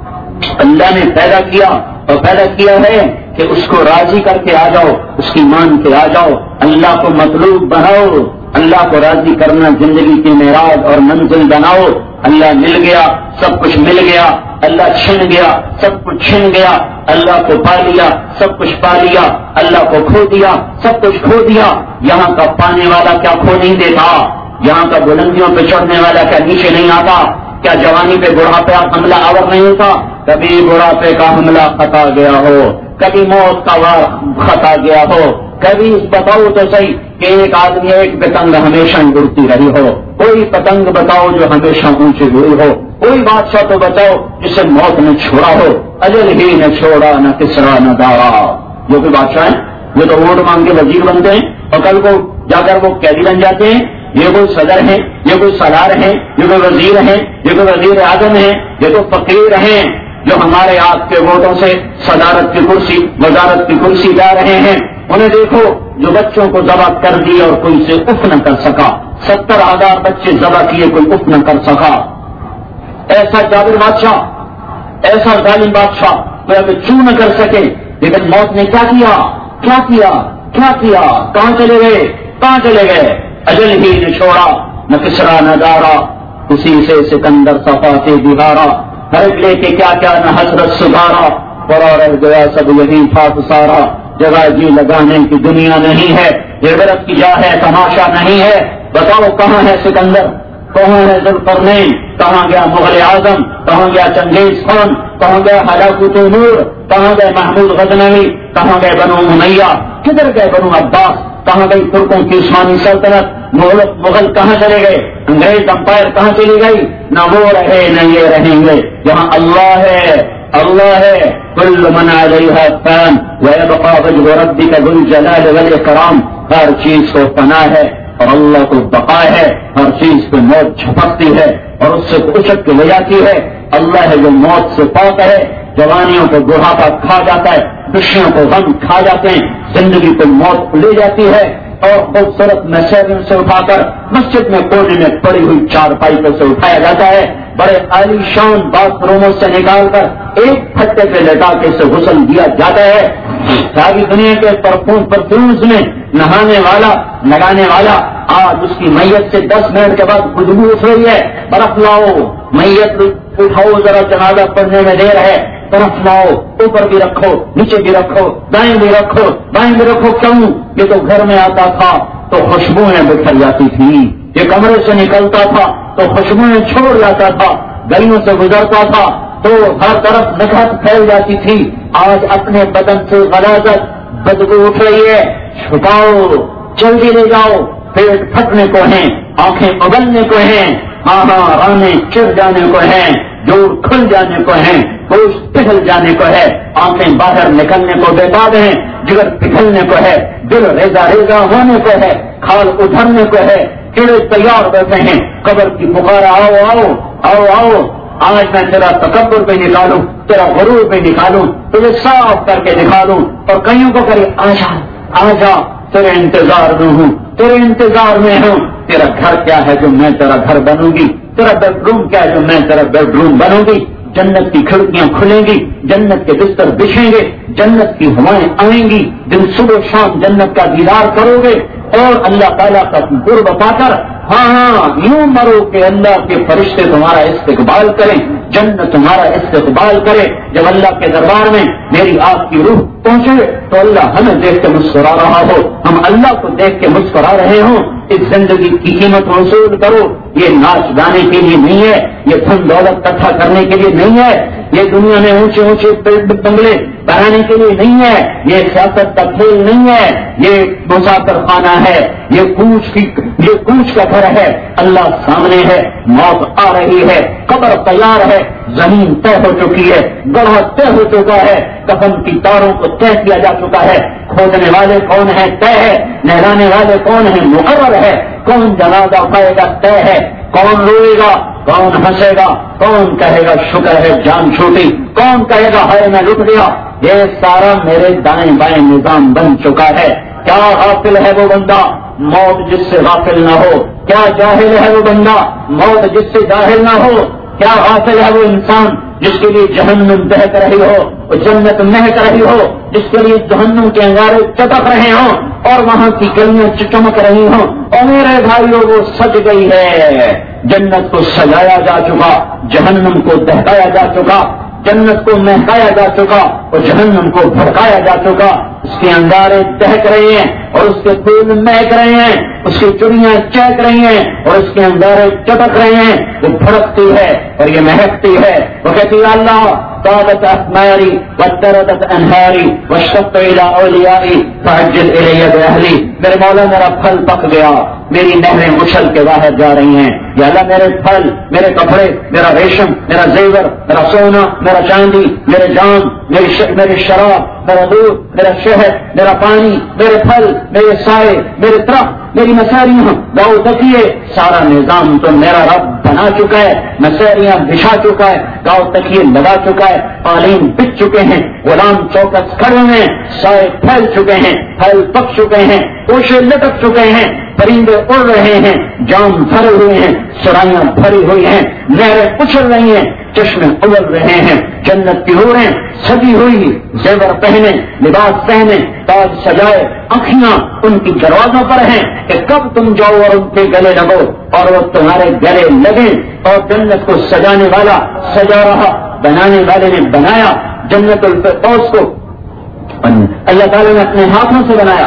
اللہ نے پیدا کیا اور پیدا کیا ہے کہ اس کو راضی کر کے آ جاؤ، اس کی مان کے آ جاؤ، اللہ کو مطلوب بناؤ. اللہ کو راضی کرنا زندگی کی معراج اور منزل بناؤ. اللہ مل گیا، سب کچھ مل گیا. اللہ چھن گیا، سب کچھ چھن گیا. اللہ کو پا لیا، سب کچھ پا لیا. اللہ کو کھو دیا، سب کچھ کھو دیا. یہاں کا پانے والا کیا کھو نہیں دیتا؟ یہاں کا بلندیوں پہ چڑھنے والا کیا نیچے نہیں آتا؟ کیا جوانی پہ بڑھاپے کا حملہ آور نہیں ہوتا؟ کبھی بڑھاپے کا حملہ خطا گیا ہو، کبھی موت کا وار خطا گیا ہو، کبھی بتاؤ تو صحیح کہ ایک آدمی ایک پتنگ ہمیشہ اڑتی رہی ہو. کوئی پتنگ بتاؤ جو ہمیشہ اونچی ہوئی ہو. کوئی بادشاہ تو بتاؤ جسے موت نے چھوڑا ہو. اجل ہی نے چھوڑا، نہ کسرا نہ دارا. جو کہ بادشاہ ہیں یہ تو ووٹ مانگ کے وزیر بنتے ہیں اور کل کو جا کر وہ قیدی بن جاتے ہیں. یہ کوئی صدر ہیں، یہ کوئی سالار ہیں، یہ کوئی وزیر ہیں، یہ کوئی وزیر اعظم ہیں، یہ تو فقیر ہیں جو ہمارے آپ کے ووٹوں سے صدارت کی کرسی، وزارت کی کرسی جا رہے ہیں. انہیں دیکھو جو بچوں کو ذبح کر دی اور کوئی سے اف نہ کر سکا. 70,000 بچے ذبح کیے، کوئی اف نہ کر سکا. ایسا جابر بادشاہ، ایسا ظالم بادشاہ کوئی ابھی چو نہ کر سکے. لیکن موت نے کیا کیا؟ کیا کیا؟ کیا کیا؟ کہاں چلے گئے؟ کہاں چلے گئے؟ اجل ہی نے چھوڑا، نہ کسرا نہ دارا. اسی سے سکندر صفا سے بہارا. ہر لے کے کیا کیا نہ حسرت سدھارا. پڑا رہ گیا سب یہی پھاس سارا. جگہ جی لگانے کی دنیا نہیں ہے، عبرت کی جا ہے تماشا نہیں ہے. بتاؤ کہاں ہے سکندر، کہاں ہے ذوالقرنین، کہاں گیا مغل اعظم، کہاں گیا چنگیز خان، کہاں گیا ہلاکو تیمور، کہاں گئے محمود غزنوی، کہاں گئے بنو امیہ، کدھر گئے بنو عباس، کہاں گئی ترکوں کی عثمانی سلطنت، مغل کہاں چلے گئے، انگریز امپائر کہاں چلی گئی؟ نہ وہ رہے نہ یہ رہیں گے. یہاں اللہ ہے، اللہ ہے. کل من علیہا فان ویبقى وجہ ربک ذو الجلال والاکرام. ہر چیز کو پناہ ہے اور اللہ کو بقا ہے. ہر چیز پہ موت جھپکتی ہے اور اس سے اچک کے لے جاتی ہے. اللہ ہے جو موت سے پاک ہے. جوانیوں کو بڑھاپا کھا جاتا ہے، خوشیوں کو غم کھا جاتے ہیں، زندگی کو موت لے جاتی ہے. اور خوبصورت مسجدوں سے اٹھا کر مسجد میں کونے میں پڑی ہوئی چارپائی پر سے اٹھایا جاتا ہے. بڑے عالی شان باتھ روموں سے نکال کر ایک پھٹے پہ لٹا کے اسے غسل دیا جاتا ہے. ساری دنیا کے پرفیومز میں نہانے والا، لگانے والا آج اس کی میت سے 10 منٹ کے بعد خوشبو اٹھ رہی ہے. برف لاؤ، میت اٹھاؤ، ذرا جنازہ پڑھنے میں دیر ہے، طرف لاؤ، اوپر بھی رکھو، نیچے بھی رکھو، دائیں بھی رکھو، بائیں بھی رکھو. کیوں؟ یہ تو گھر میں آتا تھا تو خوشبوئیں بکھر جاتی تھی. یہ کمرے سے نکلتا تھا تو خوشبوئیں چھوڑ جاتا تھا. گلیوں سے گزرتا تھا تو ہر طرف نکھت پھیل جاتی تھی. آج اپنے بدن سے غلاظت، بدبو اٹھ رہی ہے. چھپاؤ، جلدی لے جاؤ. پیٹ پھٹنے کو ہیں، آنکھیں اگلنے کو ہیں، رانے چڑ جانے کو ہیں، جوڑ کھل جانے کو ہیں، گوشت پگھل جانے کو ہے، آنکھیں باہر نکلنے کو بےتاب ہیں، جگر پگھلنے کو ہے، دل ریزہ ریزہ ہونے کو ہے، کھال ابھرنے کو ہے. کیڑے تیار بیٹھے ہیں، قبر کی پکار، آؤ آؤ آؤ آؤ. آج میں تیرا تکبر پہ نکالوں، تیرا غرور پہ نکالوں، تجھے صاف کر کے دکھا دوں. اور کئیوں کو کرے آجا تیرے انتظار میں ہوں، تیرے انتظار میں ہوں. تیرا گھر کیا ہے جو میں تیرا گھر بنوں گی، تیرا بیڈ روم کیا ہے جو میں تیرا بیڈ روم بنوں گی. جنت کی کھڑکیاں کھلیں گی، جنت کے بستر بچھیں گے، جنت کی ہوائیں آئیں گی. دن صبح شام جنت کا دیدار کرو گے اور اللہ تعالیٰ کا قرب پا کر ہاں یوں مرو کہ اللہ کے فرشتے تمہارا استقبال کریں، جنت تمہارا استقبال کرے. جب اللہ کے دربار میں میری آپ کی روح پہنچے تو اللہ ہمیں دیکھ کے مسکرا رہا ہو، ہم اللہ کو دیکھ کے مسکرا رہے ہوں. اس زندگی کی قیمت وصول کرو. یہ ناچ گانے کے لیے نہیں ہے، یہ دھن دولت اکٹھا کرنے کے لیے نہیں ہے، یہ دنیا میں اونچے اونچے بنگلے بنانے کے لیے نہیں ہے، یہ سیاست کا کھیل نہیں ہے، یہ مسافر خانہ ہے، یہ کوچ کا گھر ہے. اللہ سامنے ہے، موت آ رہی ہے، قبر تیار ہے، زمین طے ہو چکی ہے، گڑھا طے ہو چکا ہے، کفن کی تاروں کو طے کیا جا چکا ہے. کھودنے والے کون ہیں طے ہے، نہلانے والے کون ہیں مقرر ہے، کون جنازہ اٹھائے گا طے ہے، کون روئے گا، کون ہنسے گا، کون کہے گا شکر ہے جان چھوٹی، کون کہے گا ہائے میں لٹ گیا. یہ سارا میرے دائیں بائیں نظام بن چکا ہے. کیا غافل ہے وہ بندہ موت جس سے غافل نہ ہو، کیا جاہل ہے وہ بندہ موت جس سے جاہل نہ ہو، کیا غافل ہے وہ انسان جس کے لیے جہنم دہک رہی ہو اور جنت مہک رہی ہو، جس کے لیے جہنم کے انگارے چٹک رہے ہوں اور وہاں کی گلیاں چمک رہی ہوں. اور میرے بھائیوں وہ سج گئی ہے، جنت کو سجایا جا چکا، جہنم کو دہکایا جا چکا، جنت کو مہکایا جا چکا اور جہنم کو بھڑکایا جا چکا. اس کے انگارے دہک رہے ہیں اور اس کے پھول مہک رہے ہیں، اس کی چڑیاں چہک رہی ہیں اور اس کے انگارے چٹک رہے ہیں. وہ بھڑکتی ہے اور یہ مہکتی ہے. وہ کہتی ہے اللہ طابت احماری وتردت انہاری واشتقت الى اولیائی فعجل الی باہلی. میرے مولا میرا پھل پک گیا، میری نہریں اچھل کے باہر جا رہی ہیں. یا اللہ میرے پھل، میرے کپڑے، میرا ریشم، میرا زیور، میرا سونا، میرا چاندی، میرے جام، میری شراب، میرا دودھ، میرا شہد، میرا پانی، میرے پھل، میرے سائے، میرے درخت، میری مساریاں، گاؤں تکیے، سارا نظام تو میرا رب بنا چکا ہے. مساریاں بچھا چکا ہے، گاؤں تکیے لگا چکا ہے، قالین بچ چکے ہیں، غلام چوکس کھڑے ہیں، سائے پھیل چکے ہیں، پھل پک چکے ہیں، کوشے لٹک چکے ہیں، پرندے اڑ رہے ہیں، جام بھرے ہوئے ہیں، سرائیاں بھری ہوئی ہیں، نہریں اچھل رہی ہیں، چشمے ابل رہے ہیں. جنت کی حوریں سجی ہوئی، زیور پہنے، لباس پہنے، تاج سجائے، آنکھیاں ان کی دروازوں پر ہیں کہ کب تم جاؤ اور ان کے گلے لگو اور وہ تمہارے گلے لگے. اور جنت کو سجانے والا سجا رہا، بنانے والے نے بنایا. جنت الفردوس کو اللہ تعالیٰ نے اپنے ہاتھوں سے بنایا.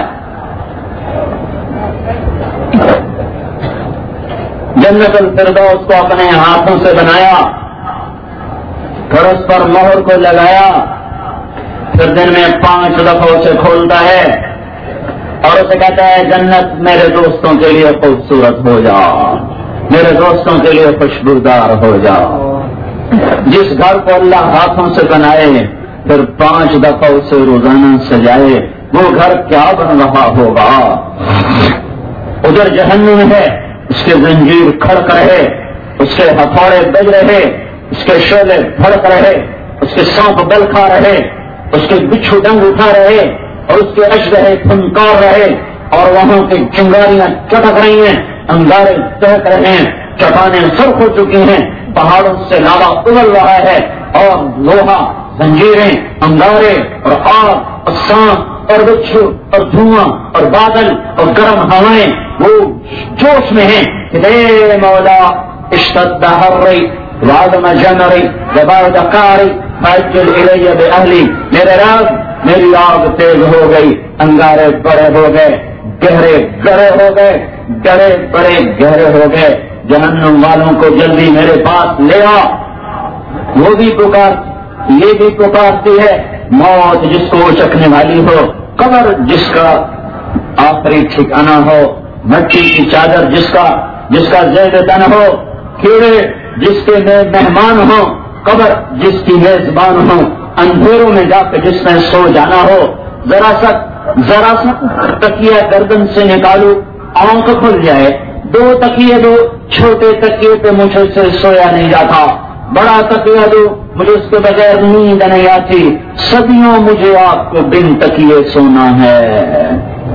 جنت الفردوس کو اپنے ہاتھوں سے بنایا، پھر اس پر مہر کو لگایا، پھر دن میں 5 دفعہ اسے کھولتا ہے اور اسے کہتا ہے جنت میرے دوستوں کے لیے خوبصورت ہو جا، میرے دوستوں کے لیے خوشبودار ہو جا. جس گھر کو اللہ ہاتھوں سے بنائے پھر 5 دفعہ اسے روزانہ سجائے، وہ گھر کیا بن رہا ہوگا. ادھر جہنم ہے، اس کے زنجیر کھڑک رہے، اس کے ہتھوڑے بج رہے، اس کے شعلے بھڑک رہے، اس کے سانپ بل کھا رہے، اس کے بچھو ڈنگ اٹھا رہے اور اس کے اجدہے پھنکار رہے اور وہاں کی چنگاریاں چٹک رہی ہیں، انگارے دہک رہے ہیں، چٹانیں سرخ ہو چکی ہیں، پہاڑوں سے لاوا ابل رہا ہے اور لوہا، زنجیریں، انگارے اور آگ اور سانپ اور بچھو اور دھواں اور بادل اور گرم ہوائیں وہ جوش میں ہیں کہ اے مولا اشتد حری وعدم جمری وبارد قاری فعجل الی باہلی. میرے رب میری آگ تیز ہو گئی، انگارے بڑے ہو گئے، گہرے گڑے ہو گئے، گڑے بڑے گہرے ہو گئے. جہنم والوں کو جلدی میرے پاس لے آ. وہ بھی یہ بھی پکارتی ہے. موت جس کو چکنے والی ہو، قبر جس کا آخری ٹھکانہ ہو، مٹی کی چادر جس کا زید تن ہو، کیڑے جس کے مہمان ہو، قبر جس کی میزبان ہو، اندھیروں میں جا کے جس میں سو جانا ہو. ذرا سا تکیہ گردن سے نکالو، آنکھ کھل جائے. 2 تکیے، 2 چھوٹے تکیے پہ مجھ سے سویا نہیں جاتا. بڑا تکیہ دو، مجھے اس کے بغیر نیند نہیں آتی، صدیوں مجھے آپ کو بن تکیے سونا ہے،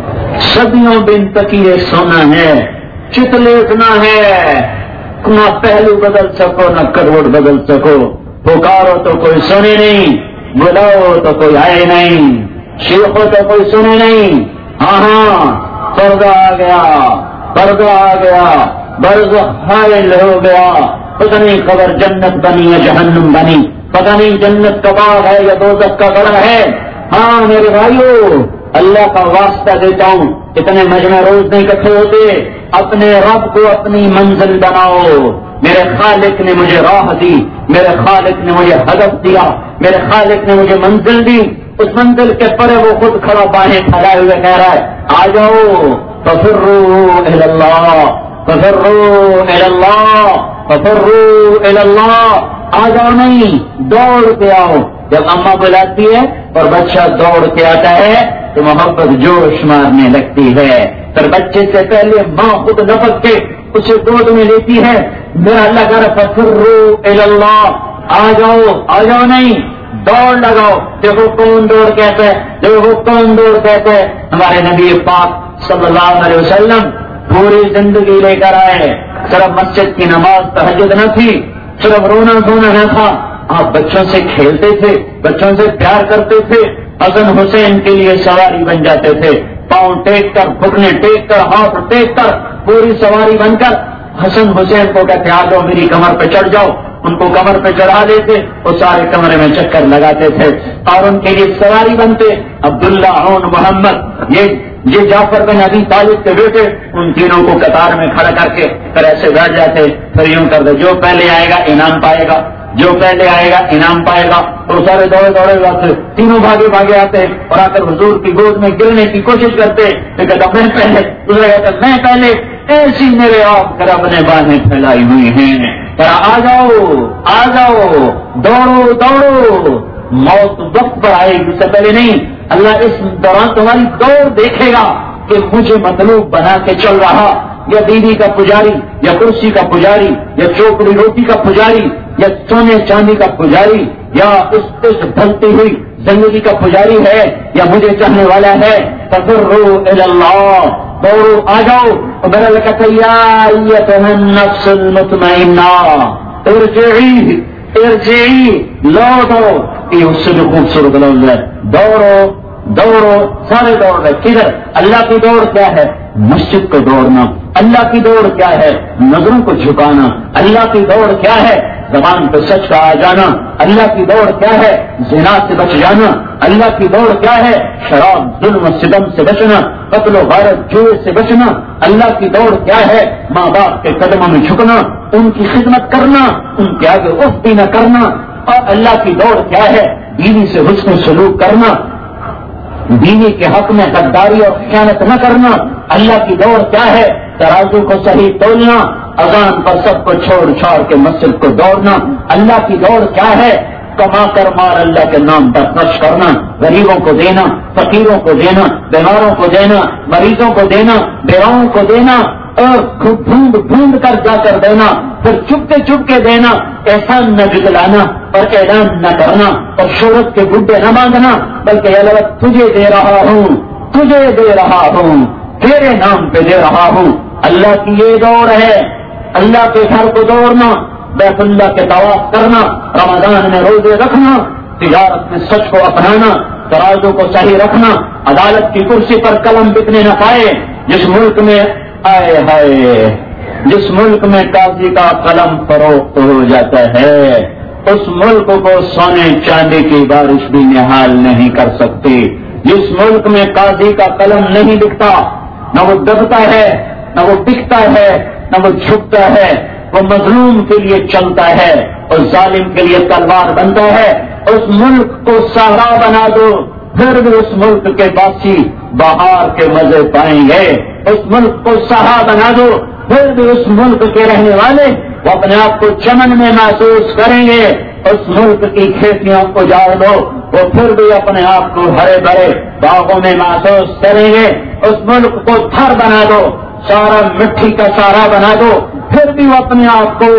صدیوں بن تکیے سونا ہے، چت لیٹنا ہے، نہ پہلو بدل سکو نہ کروٹ بدل سکو، پکارو تو کوئی سنے نہیں، بلاؤ تو کوئی آئے نہیں، شیخو تو کوئی سنے نہیں، ہاں پردہ آ گیا، پردہ آ گیا، برزخ حائل ہو گیا، پتہ نہیں خبر جنت بنی یا جہنم بنی، پتہ نہیں جنت کا باغ ہے یا دوزخ کا گڑھ ہے۔ ہاں میرے بھائیو، اللہ کا واسطہ دیتا ہوں، اتنے مجمع روز نہیں اکٹھے ہوتے، اپنے رب کو اپنی منزل بناؤ۔ میرے خالق نے مجھے راہ دی، میرے خالق نے مجھے ہدف دیا، میرے خالق نے مجھے منزل دی، اس منزل کے پرے وہ خود کھڑا باہیں پھیلائے ہوئے کہہ رہا ہے آ جاؤ، ففروا الی اللہ، ففروا الی اللہ، ففروا الی اللہ، آ جاؤ نہیں، دوڑ کے آؤ۔ جب اماں بلاتی ہے اور بچہ دوڑ کے آتا ہے تو محبت جوش مارنے لگتی ہے، پر بچے سے پہلے ماں خود لپک کے اسے گود میں لیتی ہے۔ میرا اللہ کہہ رہا ففروا الی اللہ، آ جاؤ، آ جاؤ نہیں، دوڑ لگاؤ۔ دیکھو کون دوڑ کہتے ہیں، دیکھو کون دوڑ کہتے ہیں، ہمارے نبی پاک صلی اللہ علیہ وسلم پوری زندگی لے کر آئے، صرف مسجد کی نماز تہجد نہ تھی، صرف رونا دھونا نہ تھا، آپ بچوں سے کھیلتے تھے، بچوں سے پیار کرتے تھے، حسن حسین کے لیے سواری بن جاتے تھے، پاؤں ٹیک کر، گھٹنے ٹیک کر، ہاتھ ٹیک کر، پوری سواری بن کر حسن حسین کو کہتے آ جاؤ میری کمر پہ چڑھ جاؤ، ان کو کمر پہ چڑھا دیتے، وہ سارے کمرے میں چکر لگاتے تھے اور ان کے لیے سواری بنتے۔ عبداللہ اور محمد، یہ جعفر بن ابی طالب کے بیٹے، ان تینوں کو قطار میں کھڑا کر کے پھر ایسے بیٹھ جاتے، پھر یوں کر دے جو پہلے آئے گا انعام پائے گا، جو پہلے آئے گا انعام پائے گا، اور سارے دوڑے دوڑے جاتے، تینوں بھاگے بھاگے آتے اور آ کر حضور کی گود میں گرنے کی کوشش کرتے، تو کہتا میں پہلے، دوسرا کہتا میں پہلے، ایسی میرے آپ کر اپنے باہیں پھیلائی ہوئی ہیں، آ جاؤ آ جاؤ، دوڑو دوڑو، موت وقت پر آئے گی، اس سے پہلے نہیں۔ اللہ اس دوران تمہاری دوڑ دیکھے گا کہ مجھے مطلوب بنا کے چل رہا، یا بیوی کا پجاری، یا کرسی کا پجاری، یا چوکڑی روٹی کا پجاری، یا سونے چاندی کا پجاری، یا اس ڈھلتی ہوئی زندگی کا پجاری ہے، یا مجھے چاہنے والا ہے۔ ففروا الی اللہ، دوڑو آ جاؤ۔ اور میرا اللہ کہتا ہے یا ایتھا النفس المطمئنہ ارجعی، ارجعی، لوٹو۔ یہ اس سے جو خوبصورت لفظ ہے، دوڑو دوڑو، سارے دوڑ رہے، کدھر؟ اللہ کی دوڑ کیا ہے؟ مسجد کو دوڑنا۔ اللہ کی دوڑ کیا ہے؟ نظروں کو جھکانا۔ اللہ کی دوڑ کیا ہے؟ زبان پہ سچ کا آ جانا۔ اللہ کی دوڑ کیا ہے؟ زنا سے بچ جانا۔ اللہ کی دوڑ کیا ہے؟ شراب، ظلم و ستم سے بچنا، قتل و غارت، جوئے سے بچنا۔ اللہ کی دوڑ کیا ہے؟ ماں باپ کے قدموں میں جھکنا، ان کی خدمت کرنا، ان کے آگے اف بھی نہ کرنا۔ اور اللہ کی دوڑ کیا ہے؟ بیوی سے حسن سلوک کرنا، بیوی کے حق میں غداری اور خیانت نہ کرنا۔ اللہ کی دوڑ کیا ہے؟ ترازو کو صحیح تولنا، اذان پر سب کو چھوڑ چھاڑ کے مسجد کو دوڑنا۔ اللہ کی دوڑ کیا ہے؟ کما کر مار اللہ کے نام پر خرچ کرنا، غریبوں کو دینا، فقیروں کو دینا، بیماروں کو دینا، مریضوں کو دینا، بیواؤں کو دینا، اور ڈھونڈ ڈھونڈ کر جا کر دینا، پھر چپ کے دینا، احسان نہ جتلانا اور اعلان نہ کرنا اور شہرت کے گڈے نہ باندھنا، بلکہ اللہ تجھے دے رہا ہوں، تجھے دے رہا ہوں، تیرے نام پہ دے رہا ہوں۔ اللہ کی یہ دوڑ ہے، اللہ کے گھر کو دوڑنا، بیت اللہ کے طواف کرنا، رمضان میں روزے رکھنا، تجارت میں سچ کو اپنانا، ترازو کو صحیح رکھنا، عدالت کی کرسی پر قلم بکنے نہ پائے۔ جس ملک میں آئے ہائے، جس ملک میں قاضی کا قلم فروخت ہو جاتا ہے، اس ملک کو سونے چاندی کی بارش بھی نہال نہیں کر سکتی۔ جس ملک میں قاضی کا قلم نہیں بکتا، نہ وہ دبتا ہے، نہ وہ بکتا ہے، نہ وہ جھکتا ہے، وہ مظلوم کے لیے چلتا ہے اور ظالم کے لیے تلوار بنتا ہے۔ اس ملک کو صحرا بنا دو، پھر بھی اس ملک کے باسی بہار کے مزے پائیں گے۔ اس ملک کو صحرا بنا دو، پھر بھی اس ملک کے رہنے والے وہ اپنے آپ کو چمن میں محسوس کریں گے۔ اس ملک کی کھیتیاں اجاڑ دو، وہ پھر بھی اپنے آپ کو ہرے بھرے باغوں میں محسوس کریں گے۔ اس ملک کو تھر بنا دو، سارا مٹی کا سارا بنا دو، پھر بھی وہ اپنے آپ کو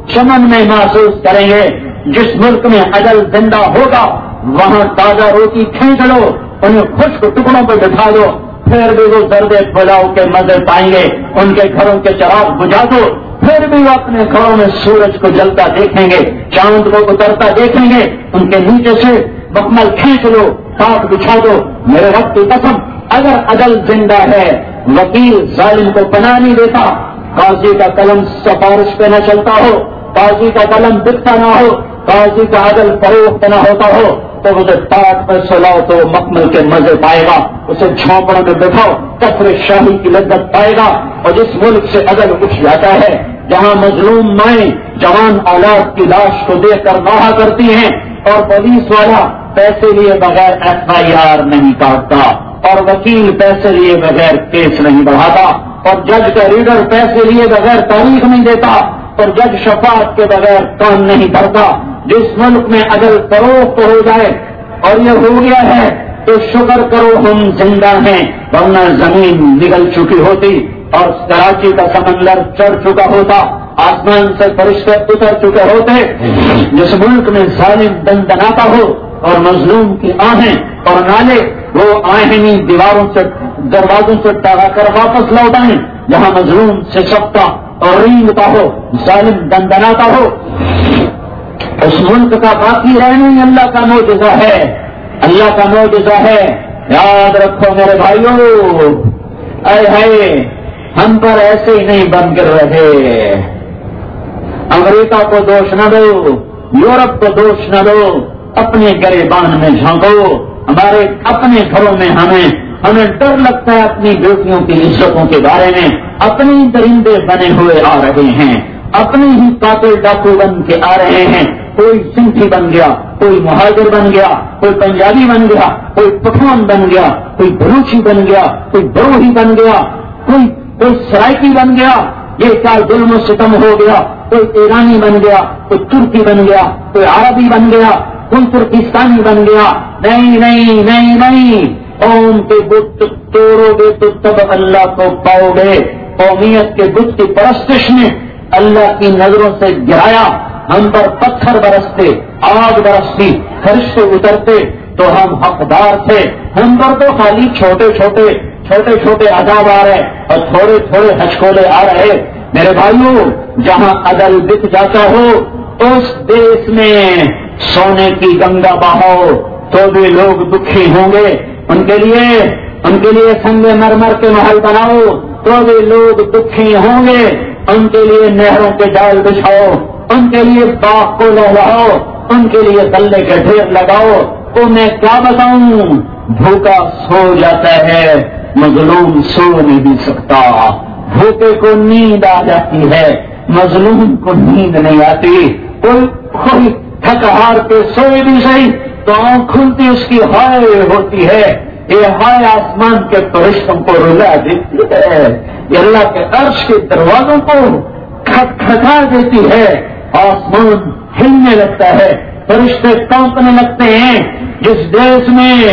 چمن میں محسوس کریں گے. جس ملک میں عدل زندہ ہوگا وہاں تازہ روٹی کھینچ لو, انہیں خشک ٹکڑوں پہ بٹھا دو, پھر بھی وہ درد پلاؤ کے مزے پائیں گے. ان کے گھروں کے چراغ بجھا دو, پھر بھی وہ اپنے گھروں میں سورج کو جلتا دیکھیں گے, چاند کو اترتا دیکھیں گے. ان کے نیچے سے مکمل کھینچ لو, پاک بچھا دو. میرے رب کی قسم, اگر عدل زندہ ہے, وکیل ظالم کو پناہ نہیں دیتا, قاضی کا قلم سفارش پہ نہ چلتا ہو, قاضی کا قلم بکتا نہ ہو, قاضی کا عدل فروخت نہ ہوتا ہو, تو اسے ٹاٹ پر سلاؤ تو مکمل کے مزے پائے گا. اسے جھونپڑوں میں بٹھاؤ, کفر شاہی کی لذت پائے گا. اور جس ملک سے عدل اٹھ جاتا ہے, جہاں مظلوم مائیں جوان اولاد کی لاش کو دیکھ کر نوحہ کرتی ہیں, اور پولیس والا پیسے لیے بغیر FIR نہیں کاٹتا, اور وکیل پیسے لیے بغیر کیس نہیں بڑھاتا, اور جج کا ریڈر پیسے لیے بغیر تاریخ نہیں دیتا, اور جج شفاعت کے بغیر کام نہیں کرتا. جس ملک میں عدل فروخت ہو جائے, اور یہ ہو گیا ہے, تو شکر کرو ہم زندہ ہیں, ورنہ زمین نگل چکی ہوتی اور کراچی کا سمندر چڑھ چکا ہوتا, آسمان سے فرشتے اتر چکے ہوتے. جس ملک میں ظالم دندناتا ہو اور مظلوم کی آہیں اور نالے وہ آہنی دیواروں سے دروازوں سے ٹاگا کر واپس لوٹائیں, جہاں مظلوم سے سکتا اور رینگتا ہو, ظالم دندناتا ہو. اس ملک کا باقی رہنا ہی اللہ کا معجزہ ہے, اللہ کا معجزہ ہے. یاد رکھو میرے بھائیوں, اے ہے ہم پر ایسے ہی نہیں بن کر رہے. امریکہ کو دوش نہ دو, یورپ کو دوش نہ دو, اپنے گریبان میں جھانکو. ہمارے اپنے گھروں میں ہمیں ڈر لگتا ہے اپنی بیٹیوں کی عزتوں کے بارے میں. اپنی درندے بنے ہوئے آ رہے ہیں, اپنے ہی قاتل ڈاکو بن کے آ رہے ہیں. کوئی سنتھی بن گیا, کوئی مہاجر بن گیا, کوئی پنجابی بن گیا, کوئی پٹھان بن گیا, کوئی بلوچی بن گیا, کوئی بروہی بن گیا, کوئی سرائکی بن گیا. یہ کیا ظلم و ستم ہو گیا. کوئی ایرانی بن گیا, کوئی ترکی بن گیا, کوئی عربی بن گیا, کوئی ترکستانی بن گیا. نہیں نہیں نہیں نہیں, قوم کے بت توڑو گے تو تب اللہ کو پاؤ گے. قومیت کے بت کی پرستش نے اللہ کی نظروں سے گرایا. ہم پر پتھر برستے, آگ برستی, فرشتے اترتے تو ہم حقدار تھے. ہم پر تو خالی چھوٹے چھوٹے عذاب آ رہے اور تھوڑے تھوڑے ہچکولے آ رہے. میرے بھائیوں, جہاں عدل بک جاتا ہو اس دیش میں سونے کی گنگا بہاؤ تو بھی لوگ دکھی ہوں گے. ان کے لیے سنگ مرمر کے محل بناؤ تو بھی لوگ دکھی ہوں گے. ان کے لیے نہروں کے جال بچھاؤ, ان کے لیے باغ کو لہلاؤ, ان کے لیے غلے کے ڈھیر لگاؤ. تو میں کیا بتاؤں, بھوکا سو جاتا ہے, مظلوم سو نہیں بھی سکتا. بھوکے کو نیند آ جاتی ہے, مظلوم کو نیند نہیں آتی. کوئی تھک ہار کے سوئے بھی صحیح تو آنکھ کھلتی اس کی ہائے ہوتی ہے. یہ ہائے آسمان کے فرشتوں کو رلا دیتی ہے, یہ اللہ کے عرش کے دروازوں کو کھٹکھٹا دیتی ہے. آسمان ہلنے لگتا ہے, فرشتے کانپنے لگتے ہیں. جس دیش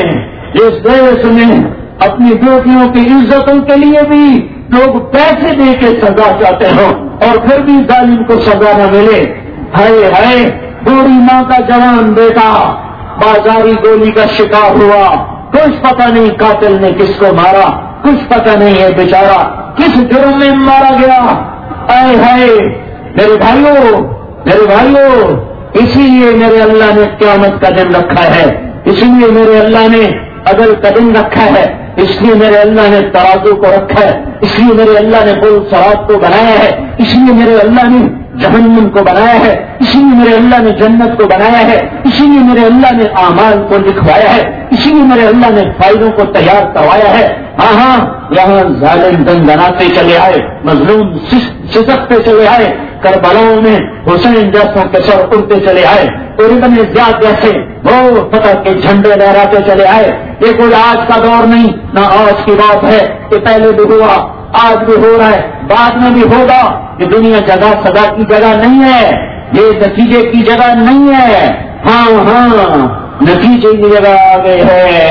میں اپنی بیٹیوں کی عزتوں کے لیے بھی لوگ پیسے دے کے سزا چاہتے ہو اور پھر بھی ظالم کو سزا نہ ملے. ہائے ہائے, بوڑھی ماں کا جوان بیٹا بازاری گولی کا شکار ہوا, کچھ پتہ نہیں قاتل نے کس کو مارا, کچھ پتہ نہیں ہے بیچارہ کس جرم میں مارا گیا. اے ہائے میرے بھائیوں, اسی لیے میرے اللہ نے قیامت کا دن رکھا ہے, اسی لیے میرے اللہ نے عدل کا دن رکھا ہے, اس لیے میرے اللہ نے ترازو کو رکھا ہے, اس لیے میرے اللہ نے پل صراط کو بنایا ہے, اس لیے میرے اللہ نے جہنم کو بنایا ہے, اسی لیے میرے اللہ نے جنت کو بنایا ہے, اسی لیے میرے اللہ نے اعمال کو لکھوایا ہے, اسی لیے میرے اللہ نے فائدوں کو تیار کروایا ہے. ہاں, یہاں ظالم دندناتے چلے آئے, مظلوم سسکتے چلے آئے, کربلاؤں میں حسین جیسوں کے سر اڑتے چلے آئے, اور ابن زیاد جیسے وہ فتح کے جھنڈے لہراتے چلے آئے. یہ کوئی آج کا دور نہیں, نہ آج کی بات ہے, یہ پہلے بھی ہوا, آج بھی ہو رہا ہے, بعد میں بھی ہوگا. یہ دنیا جگہ سزا کی جگہ نہیں ہے, یہ نتیجے کی جگہ نہیں ہے. ہاں, نتیجے کی جگہ آ گئے ہے.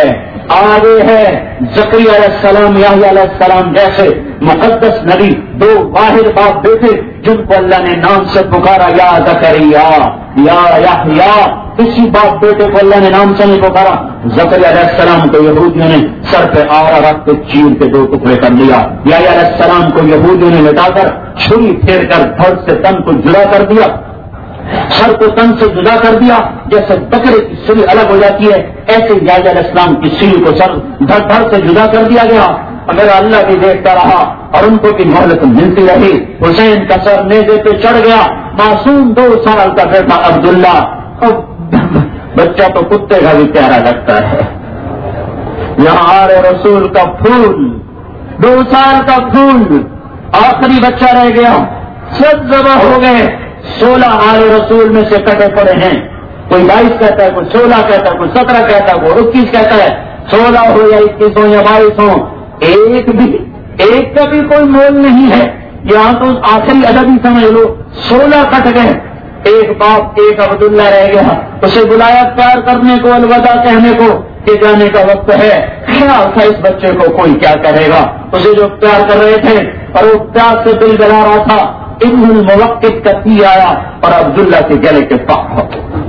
آگے ہے زکریا علیہ السلام، یحییٰ علیہ السلام جیسے مقدس نبی، دو واحد باپ بیٹے جن کو اللہ نے نام سے پکارا، یا زکریا یا یحییٰ، کسی باپ بیٹے کو اللہ نے نام سے نہیں پکارا۔ زکریا علیہ السلام کو یہودیوں نے سر پہ آرا رکھ کے چیر کے 2 ٹکڑے کر لیا، یحییٰ علیہ السلام کو یہودیوں نے لٹا کر چھری پھیر کر دھڑ سے تن کو جدا کر دیا، سر کو تن سے جدا کر دیا، جیسے بکرے کی سری الگ ہو جاتی ہے ایسے یحییٰ علیہ السلام کی سری کو سر دھڑ سے جدا کر دیا گیا۔ اگر اللہ بھی دیکھتا رہا اور ان کو بھی مہلت ملتی رہی، حسین کا سر نیزے پہ چڑھ گیا، معصوم 2 سال کا بیٹا عبداللہ، بچہ تو کتے کا بھی پیارا لگتا ہے، یہاں آر رسول کا پھول، 2 سال کا پھول، آخری بچہ رہ گیا، سب ذبح ہو گئے، 16 آل رسول میں سے کٹے پڑے ہیں، کوئی 22 کہتا ہے، کوئی 16 کہتا ہے، کوئی 17 کہتا ہے، کوئی 21 کہتا ہے، 16 ہو یا 21 ہو یا 22 ہو، ایک کا بھی کوئی مول نہیں ہے، یہاں تو آخری عدد ہی سمجھ لو، 16 کٹ گئے، ایک باپ ایک عبداللہ رہ گیا، اسے بلایا پیار کرنے کو، الوداع کہنے کو کہ جانے کا وقت ہے، خیال تھا اس بچے کو کوئی کیا کرے گا، اسے جو پیار کر رہے تھے اور وہ پیار سے دل جلا رہا تھا، ابن الموقت کا تیر آیا اور عبداللہ کے گلے کے پاس ہو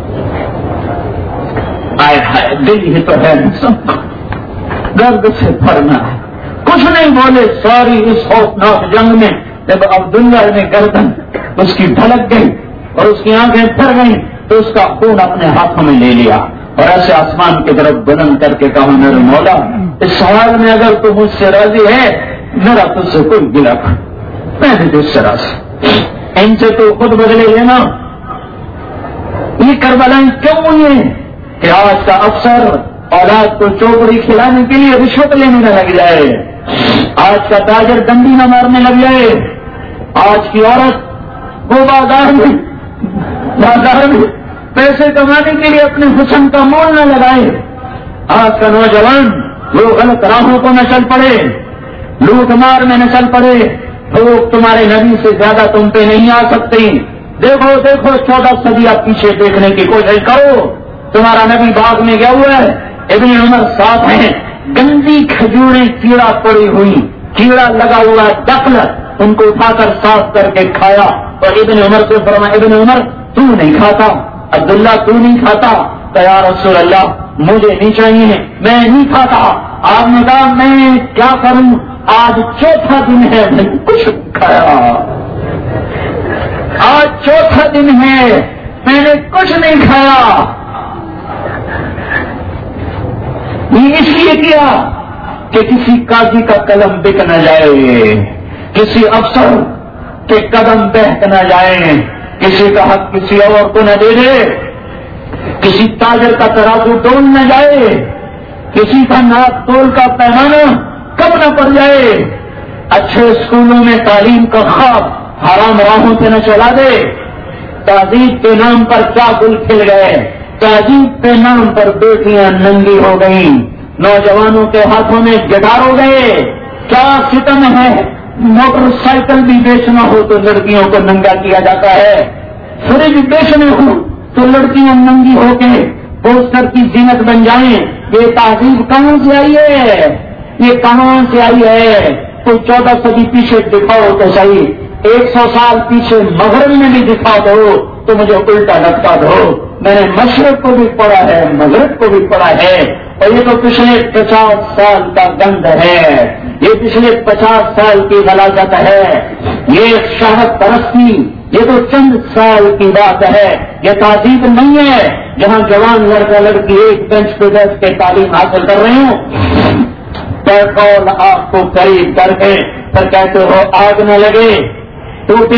آئے، دل ہی تو ہے درد سے بھرنا ہے، کچھ نہیں بولے، ساری اس خوفناک جنگ میں جب عبداللہ نے گردن اس کی ڈھلک گئی اور اس کی آنکھیں پھر گئیں تو اس کا خون اپنے ہاتھوں میں لے لیا اور ایسے آسمان کی طرف بلند کر کے کہا، میرے مولا اس سوال میں اگر تو مجھ سے راضی ہے میرا تجھ سے کوئی گلا میں بھی تو اس طرح سے ان سے تو خود بدلے لینا۔ یہ کربلائیں کیوں ہوئی ہیں کہ آج کا افسر اولاد کو چوپڑی کھلانے کے لیے رشوت لینے نہ لگ جائے، آج کا تاجر ڈنڈی نہ مارنے لگ جائے، آج کی عورت وہ بازار میں پیسے کمانے کے لیے اپنے حسن کا مول نہ لگائے، آج کا نوجوان وہ غلط راہوں کو نہ چل پڑے، لوٹ مار میں نہ چل پڑے، لوگ تمہارے نبی سے زیادہ تم پہ نہیں آ سکتے، دیکھو 14 صدیاں پیچھے دیکھنے کی کوشش کرو، تمہارا نبی باغ میں گیا ہوا ہے، ابن عمر ساتھ ہیں، گندی کھجوریں کیڑا پڑی ہوئی، کیڑا لگا ہوا ڈکل، ان کو اٹھا کر صاف کر کے کھایا اور ابن عمر سے فرمایا، ابن عمر تو نہیں کھاتا، عبداللہ تو نہیں کھاتا، تو یا رسول اللہ مجھے نہیں چاہیے، میں نہیں کھاتا۔ آپ نے کہا میں کیا کروں، آج 4تھا دن ہے میں نے کچھ کھایا، آج 4تھا دن ہے میں نے کچھ نہیں کھایا۔ یہ اس لیے کیا کہ کسی قاضی کا قلم بک نہ جائے، کسی افسر کے قدم بہک نہ جائے، کسی کا حق کسی اور کو نہ دے دے، کسی تاجر کا ترازو ڈول نہ جائے، کسی کا ناپ تول کا پیمانہ کم نہ پڑ جائے، اچھے اسکولوں میں تعلیم کا خواب حرام راہوں سے نہ چلا دے، تہذیب کے نام پر کیا گل کھل گئے، تہذیب کے نام پر بیٹیاں ننگی ہو گئیں، نوجوانوں کے ہاتھوں میں گٹار ہو گئے، کیا ستم ہے، موٹر سائیکل بھی بیچنا ہو تو لڑکیوں کو ننگا کیا جاتا ہے، فریج بیچنے ہو تو لڑکیاں ننگی ہو کے پوسٹر کی زینت بن جائیں، یہ تہذیب کہاں سے آئی ہے، یہ کہاں سے آئی ہے؟ کوئی 14 صدی پیچھے دکھاؤ تو صحیح، 100 سال پیچھے مغرب میں بھی دکھا دو تو مجھے الٹا لگتا دو، میں نے مشرق کو بھی پڑھا ہے مغرب کو بھی پڑھا ہے، اور یہ تو پچھلے 50 سال کا گند ہے، یہ پچھلے 50 سال کی غلاظت ہے، یہ شہرت پرستی، یہ تو چند سال کی بات ہے، یہ تہذیب نہیں ہے جہاں جوان لڑکا لڑکی ایک بینچ پہ بیٹھ کے تعلیم حاصل کر رہے ہوں، پیٹرول آپ کو قریب کر کے پھر کہتے ہو آگ نہ لگے، ٹوٹے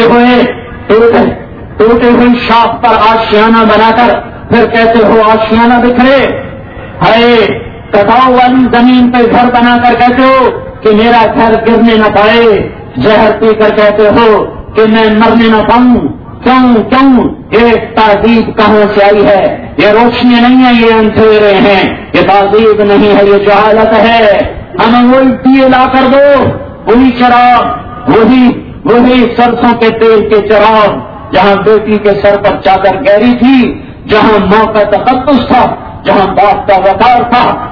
ہوئی شاخ پر آشیانہ بنا کر پھر کہتے ہو آشیانہ بکھرے، ہے کٹاؤ والی زمین پہ گھر بنا کر کہتے ہو کہ میرا گھر گرنے نہ پائے، زہر پی کر کہتے ہو کہ میں مرنے نہ پاؤں، کیوں یہ تہذیب کہاں سے آئی ہے؟ یہ روشنی نہیں ہے، یہ اندھیرے ہیں، یہ تہذیب نہیں ہے، یہ جہالت ہے۔ ہمیں وہی دیے لا کر دو، وہی چراغ، وہی سرسوں کے تیل کے چراغ، جہاں بیٹی کے سر پر چادر گہری تھی، جہاں ماں کا تقدس تھا، جہاں باپ کا وقار تھا،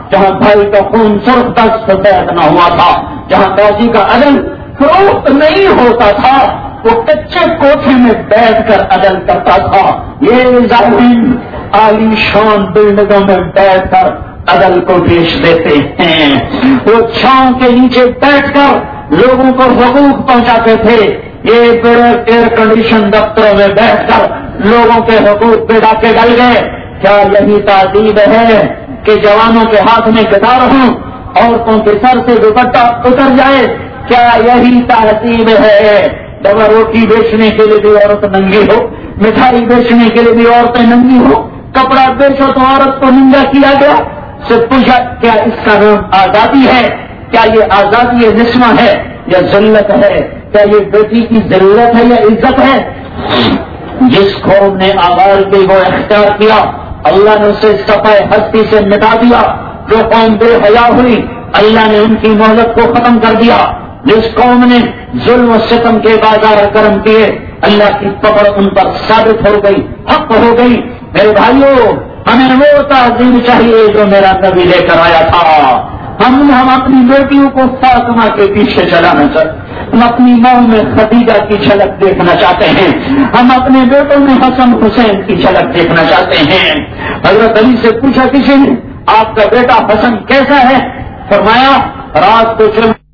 جہاں بھائی کا خون سرخ تک سفید نہ ہوا تھا، جہاں باجی کا عدل فروخت نہیں ہوتا تھا، وہ کچے کوٹھے میں بیٹھ کر عدل کرتا تھا۔ یہ ظالم عالی شان بلڈنگوں میں بیٹھ کر عدل کو بیچ دیتے ہیں۔ وہ چھاؤں کے نیچے بیٹھ کر لوگوں کو حقوق پہنچاتے تھے، یہ بڑے ایئر کنڈیشن دفتروں میں بیٹھ کر لوگوں کے حقوق پہ ڈاکے ڈل گئے۔ کیا یہی تعصیب ہے کہ جوانوں کے ہاتھ میں گٹار ہوں، عورتوں کے سر سے دوپٹہ اتر جائے؟ کیا یہی تعصیب ہے؟ ڈبا روٹی بیچنے کے لیے بھی عورت ننگی ہو، مٹھائی بیچنے کے لیے بھی عورتیں ننگی ہو، کپڑا بیچو تو عورت کو ننگا کیا گیا؟ سے پوچھا کیا اس کا نام آزادی ہے؟ کیا یہ آزادی نسواں ہے یا ذلت ہے؟ کیا یہ بیٹی کی ضرورت ہے یا عزت ہے؟ جس قوم نے آوارگی کو اختیار کیا اللہ نے اسے صفحہ ہستی سے مٹا دیا۔ جو قوم بے حیا ہوئی اللہ نے ان کی مہلت کو ختم کر دیا۔ جس قوم نے ظلم و ستم کے بازار کرم کیے اللہ کی پکڑ ان پر ثابت ہو گئی، حق ہو گئی۔ میرے بھائیوں، ہمیں وہ تعظیم چاہیے جو میرا نبی لے کر آیا تھا۔ ہم اپنی بیٹیوں کو فاطمہ کے پیچھے چلانا چاہتے ہیں، ہم اپنی ماں میں خدیجہ کی جھلک دیکھنا چاہتے ہیں، ہم اپنے بیٹوں میں حسن حسین کی جھلک دیکھنا چاہتے ہیں۔ حضرت علی سے پوچھا کسی نے آپ کا بیٹا حسن کیسا ہے؟ فرمایا رات کو